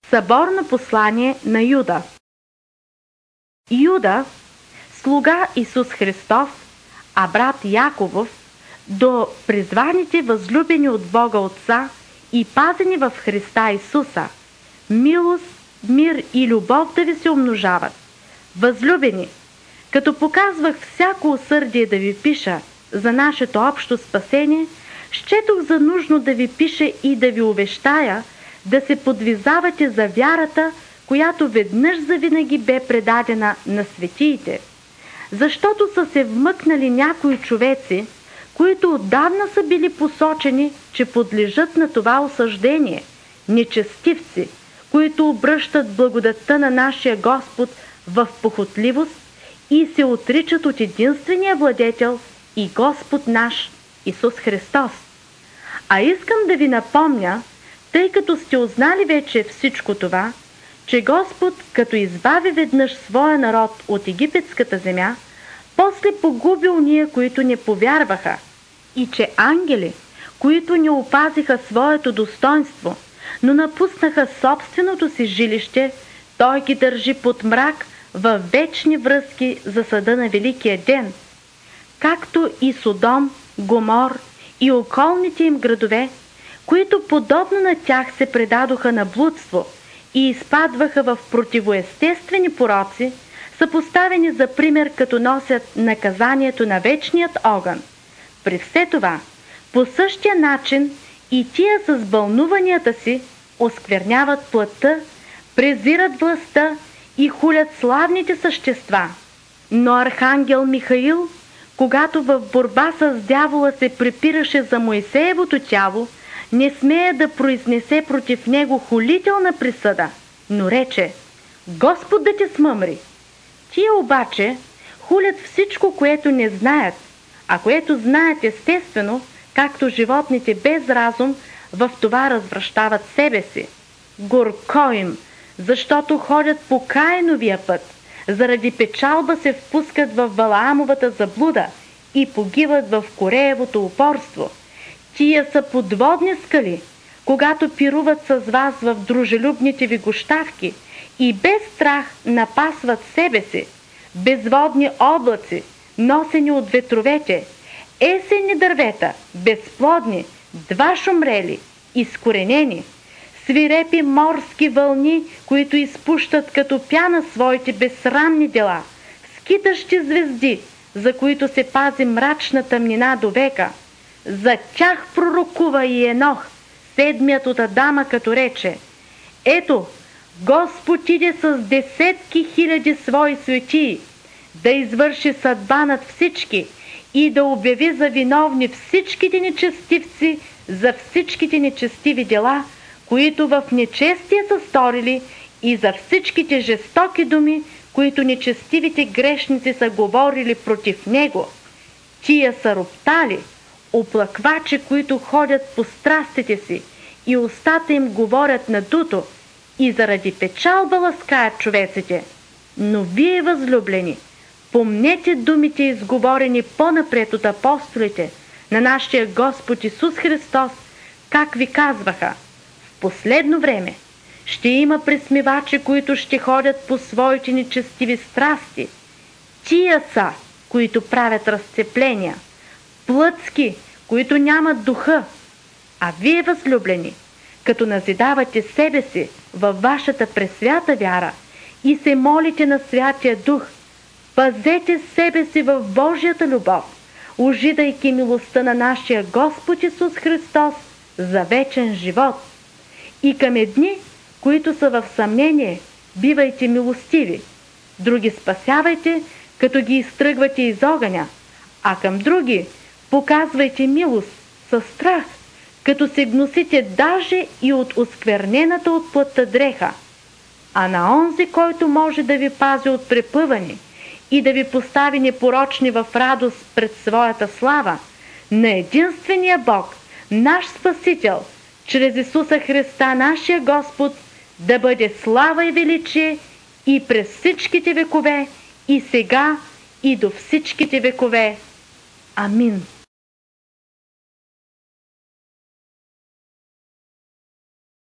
Съборно послание на Юда. Юда, слуга Исус Христов, а брат Яковов, до призваните възлюбени от Бога Отца и пазени в Христа Исуса, милост, мир и любов да ви се умножават. Възлюбени, като показвах всяко усърдие да ви пиша за нашето общо спасение, счетох за нужно да ви пиша и да ви увещая да се подвизавате за вярата, която веднъж завинаги бе предадена на светиите. Защото са се вмъкнали някои човеци, които отдавна са били посочени, че подлежат на това осъждение, нечестивци, които обръщат благодатта на нашия Господ в похотливост и се отричат от единствения владетел и Господ наш Исус Христос. А искам да ви напомня, тъй като сте узнали вече всичко това, че Господ, като избави веднъж своя народ от египетската земя, после погуби уния, които не повярваха, и че ангели, които не опазиха своето достоинство, но напуснаха собственото си жилище, Той ги държи под мрак във вечни връзки за съда на великия ден. Както и Содом, Гомор и околните им градове, които подобно на тях се предадоха на блудство и изпадваха в противоестествени пороци, са поставени за пример, като носят наказанието на вечният огън. При все това, по същия начин и тия с бълнуванията си оскверняват плътта, презират властта и хулят славните същества. Но архангел Михаил, когато в борба с дявола се препираше за Моисеевото тяло, не смея да произнесе против него хулителна присъда, но рече: Господ да те смъмри. Тия обаче хулят всичко, което не знаят, а което знаят естествено, както животните без разум, в това развращават себе си. Горко им, защото ходят по Каиновия път, заради печалба се впускат в Валаамовата заблуда и погиват в Кореевото упорство. Тия са подводни скали, когато пируват с вас в дружелюбните ви гощавки и без страх напасват себе си, безводни облаци, носени от ветровете, есенни дървета, безплодни, два шумрели, изкоренени, свирепи морски вълни, които изпущат като пяна своите безсрамни дела, скитащи звезди, за които се пази мрачна тъмнина до века. За тях пророкува и Енох, седмият от Адама, като рече: Ето, Господ иде с десетки хиляди свои светии, да извърши съдба над всички и да обяви за виновни всичките нечестивци за всичките нечестиви дела, които в нечестие са сторили, и за всичките жестоки думи, които нечестивите грешници са говорили против него. Тия са роптали, оплаквачи, които ходят по страстите си и устата им говорят надуто и заради печалба ласкаят човеците. Но вие, възлюблени, помнете думите, изговорени по-напред от апостолите на нашия Господ Исус Христос, как ви казваха: в последно време ще има пресмивачи, които ще ходят по своите нечестиви страсти. Тия са, които правят разцепления, плътски, които нямат духа. А вие, възлюблени, като назидавате себе си във вашата пресвята вяра и се молите на Святия Дух, пазете себе си в Божията любов, ужидайки милостта на нашия Господ Исус Христос за вечен живот. И към едни, които са в съмнение, бивайте милостиви, други спасявайте, като ги изтръгвате из огъня, а към други показвайте милост със страх, като се гносите даже и от осквернената от плътта дреха. А на онзи, който може да ви пази от препъване и да ви постави непорочни в радост пред своята слава, на единствения Бог, наш Спасител, чрез Исуса Христа, нашия Господ, да бъде слава и величие и през всичките векове, и сега, и до всичките векове. Амин.